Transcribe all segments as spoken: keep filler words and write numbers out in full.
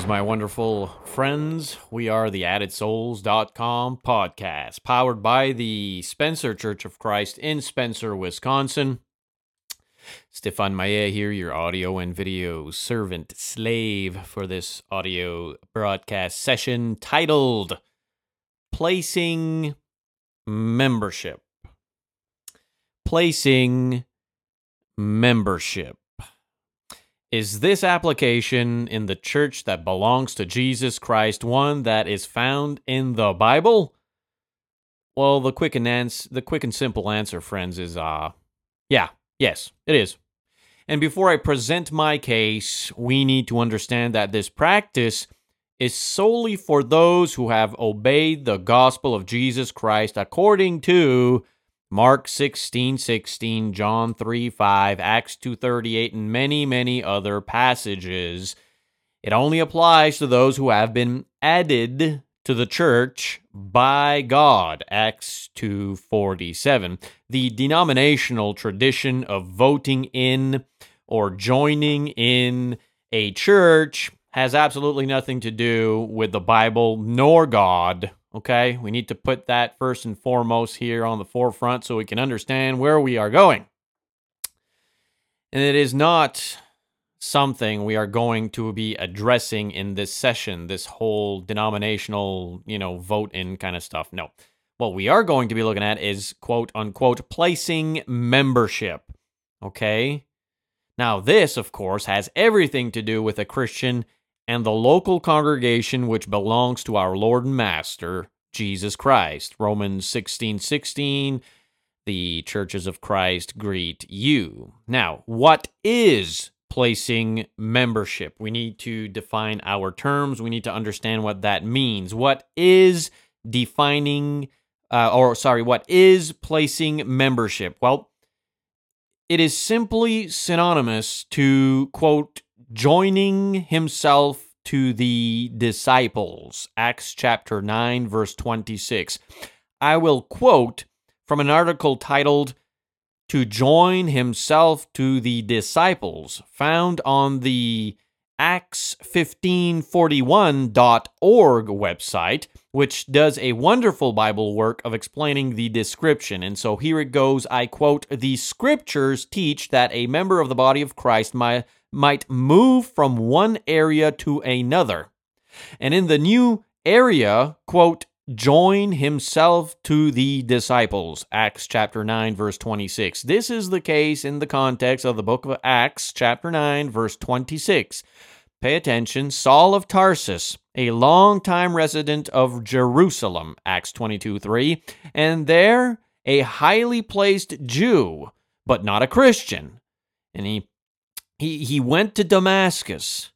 Greetings, my wonderful friends. We are the added souls dot com podcast, powered by the Spencer Church of Christ in Spencer, Wisconsin. Stefan Maia here, your audio and video servant slave for this audio broadcast session titled Placing Membership. Placing Membership. Is this application in the church that belongs to Jesus Christ one that is found in the Bible? Well, the quick and ans- the quick and simple answer, friends, is uh, yeah, yes, it is. And before I present my case, we need to understand that this practice is solely for those who have obeyed the gospel of Jesus Christ according to Mark sixteen sixteen, John three five, Acts two thirty-eight, and many, many other passages. It only applies to those who have been added to the church by God, Acts two forty-seven. The denominational tradition of voting in or joining in a church has absolutely nothing to do with the Bible nor God. Okay, we need to put that first and foremost here on the forefront so we can understand where we are going. And it is not something we are going to be addressing in this session, this whole denominational, you know, vote-in kind of stuff. No. What we are going to be looking at is, quote-unquote, placing membership. Okay? Now, this, of course, has everything to do with a Christian and the local congregation which belongs to our Lord and Master, Jesus Christ. Romans sixteen sixteen, the churches of Christ greet you. Now, what is placing membership? We need to define our terms. We need to understand what that means. What is defining, uh, or sorry, what is placing membership? Well, it is simply synonymous to, quote, joining himself to the disciples. Acts chapter nine, verse twenty-six. I will quote from an article titled, To Join Himself to the Disciples, found on the acts fifteen forty-one dot org website, which does a wonderful Bible work of explaining the description. And so here it goes, I quote, The scriptures teach that a member of the body of Christ might might move from one area to another, and in the new area, quote, join himself to the disciples, Acts chapter nine, verse twenty-six. This is the case in the context of the book of Acts chapter nine, verse twenty-six. Pay attention, Saul of Tarsus, a longtime resident of Jerusalem, Acts twenty-two three, and there a highly placed Jew, but not a Christian, and he He, he went to Damascus.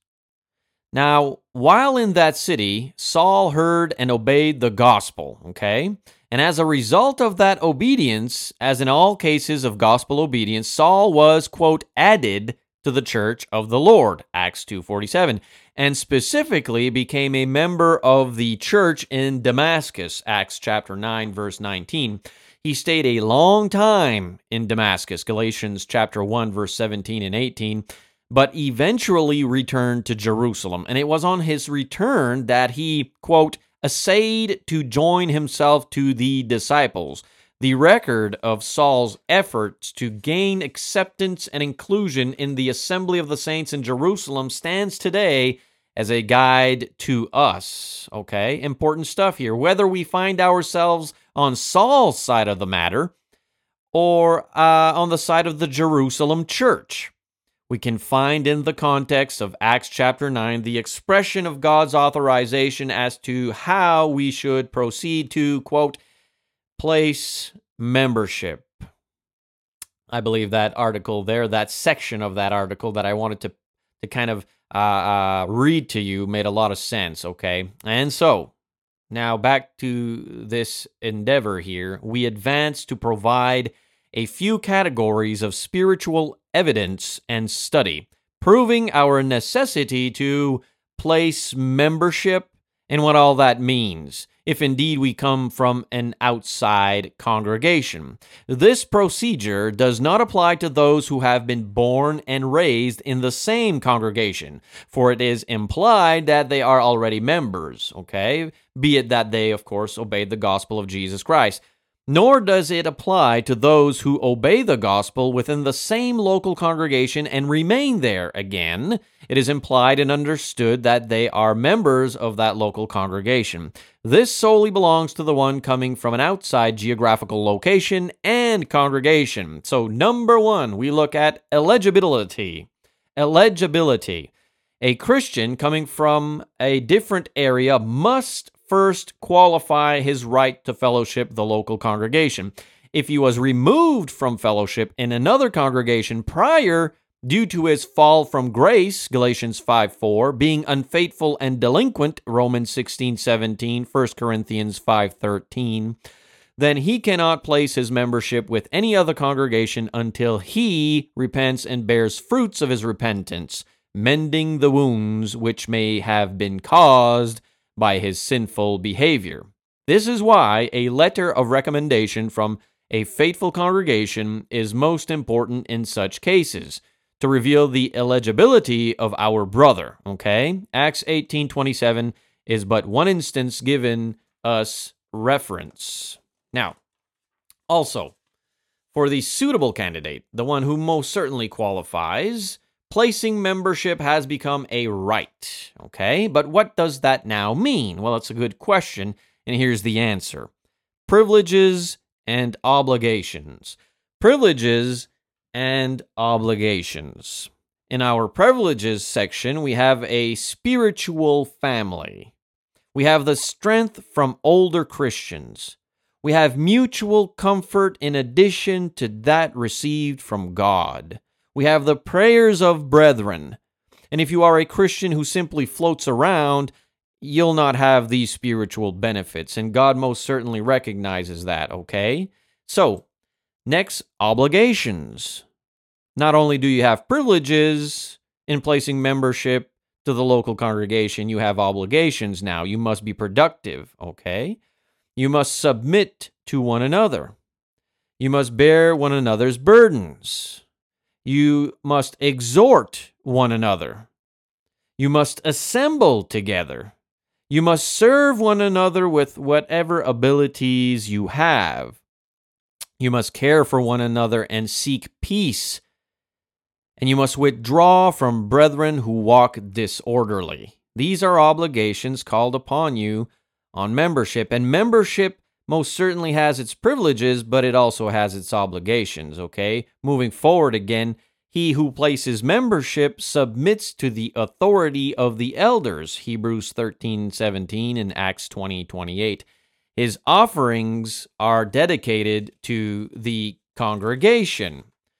Now, while in that city, Saul heard and obeyed the gospel, okay? And as a result of that obedience, as in all cases of gospel obedience, Saul was, quote, added to the church of the Lord, Acts two forty-seven, and specifically became a member of the church in Damascus, Acts chapter nine, verse nineteen. He stayed a long time in Damascus, Galatians chapter one, verse seventeen and eighteen, but eventually returned to Jerusalem. And it was on his return that he, quote, essayed to join himself to the disciples. The record of Saul's efforts to gain acceptance and inclusion in the assembly of the saints in Jerusalem stands today as a guide to us. Okay, important stuff here. Whether we find ourselves on Saul's side of the matter or uh, on the side of the Jerusalem church, we can find in the context of Acts chapter nine the expression of God's authorization as to how we should proceed to, quote, place membership. I believe that article there, that section of that article that I wanted to, to kind of uh, uh, read to you made a lot of sense, okay? And so, now back to this endeavor here, we advance to provide a few categories of spiritual evidence and study, proving our necessity to place membership and what all that means, if indeed we come from an outside congregation. This procedure does not apply to those who have been born and raised in the same congregation, for it is implied that they are already members, okay? Be it that they, of course, obeyed the gospel of Jesus Christ. Nor does it apply to those who obey the gospel within the same local congregation and remain there. Again, it is implied and understood that they are members of that local congregation. This solely belongs to the one coming from an outside geographical location and congregation. So, number one, we look at eligibility. Eligibility. A Christian coming from a different area must first qualify his right to fellowship the local congregation. If he was removed from fellowship in another congregation prior due to his fall from grace, Galatians five four, being unfaithful and delinquent, Romans sixteen seventeen, First Corinthians five thirteen, then he cannot place his membership with any other congregation until he repents and bears fruits of his repentance, mending the wounds which may have been caused by his sinful behavior. This is why a letter of recommendation from a faithful congregation is most important in such cases, to reveal the eligibility of our brother, okay? Acts eighteen twenty-seven is but one instance given us reference. Now, also, for the suitable candidate, the one who most certainly qualifies, placing membership has become a right, okay? But what does that now mean? Well, it's a good question, and here's the answer. Privileges and obligations. Privileges and obligations. In our privileges section, we have a spiritual family. We have the strength from older Christians. We have mutual comfort in addition to that received from God. We have the prayers of brethren. And if you are a Christian who simply floats around, you'll not have these spiritual benefits. And God most certainly recognizes that, okay? So, next, obligations. Not only do you have privileges in placing membership to the local congregation, you have obligations now. You must be productive, okay? You must submit to one another. You must bear one another's burdens. You must exhort one another. You must assemble together. You must serve one another with whatever abilities you have. You must care for one another and seek peace. And you must withdraw from brethren who walk disorderly. These are obligations called upon you on membership. And membership most certainly has its privileges, but it also has its obligations, okay? Moving forward again, he who places membership submits to the authority of the elders, Hebrews thirteen seventeen and Acts twenty twenty-eight. His offerings are dedicated to the congregation.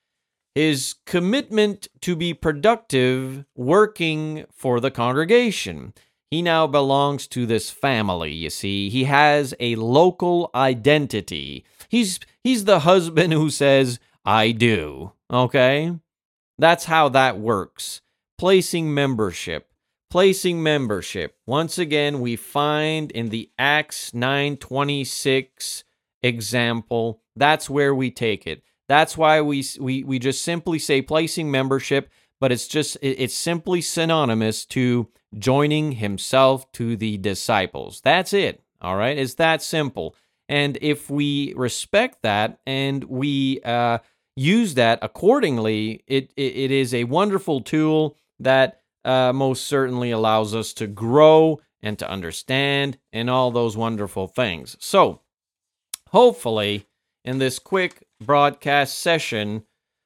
His commitment to be productive, working for the congregation. He now belongs to this family, you see. He has a local identity. He's he's the husband who says, I do, okay? That's how that works. Placing membership. Placing membership. Once again, we find in the Acts nine twenty-six example, that's where we take it. That's why we we we just simply say placing membership, but it's just it's simply synonymous to joining himself to the disciples. That's it. All right, it's that simple. And if we respect that and we uh, use that accordingly, it, it it is a wonderful tool that uh, most certainly allows us to grow and to understand and all those wonderful things. So, hopefully, in this quick broadcast session,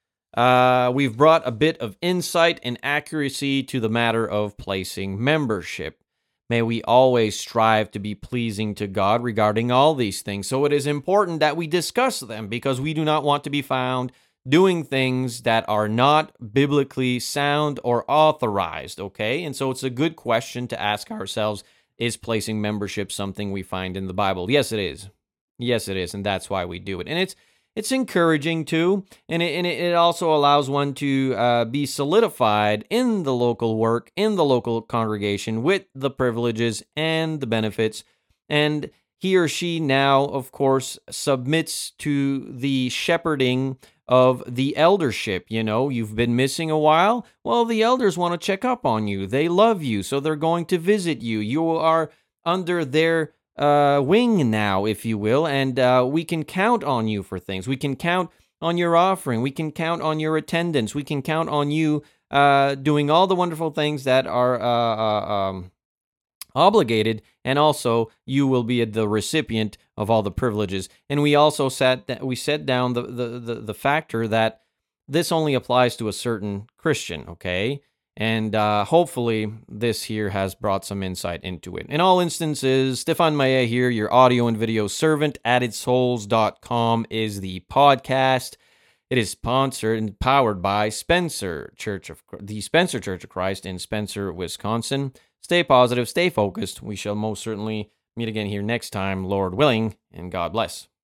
uh, we've brought a bit of insight and accuracy to the matter of placing membership. May we always strive to be pleasing to God regarding all these things. So it is important that we discuss them because we do not want to be found doing things that are not biblically sound or authorized, okay? And so it's a good question to ask ourselves, is placing membership something we find in the Bible? Yes, it is. Yes, it is, and that's why we do it. And it's it's encouraging too, and it, and it also allows one to uh, be solidified in the local work, in the local congregation, with the privileges and the benefits. And he or she now, of course, submits to the shepherding of the eldership. You know, you've been missing a while. Well, the elders want to check up on you. They love you, so they're going to visit you. You are under their uh, wing now, if you will, and uh, we can count on you for things. We can count on your offering. We can count on your attendance. We can count on you uh, doing all the wonderful things that are uh, uh, um, obligated, and also you will be the recipient of all the privileges. And we also sat we set down the, the, the, the factor that this only applies to a certain Christian, okay? And uh, hopefully this here has brought some insight into it. In all instances, Stefan Maia here, your audio and video servant. added souls dot com is the podcast. It is sponsored and powered by Spencer Church of the Spencer Church of Christ in Spencer, Wisconsin. Stay positive, stay focused. We shall most certainly meet again here next time, Lord willing, and God bless.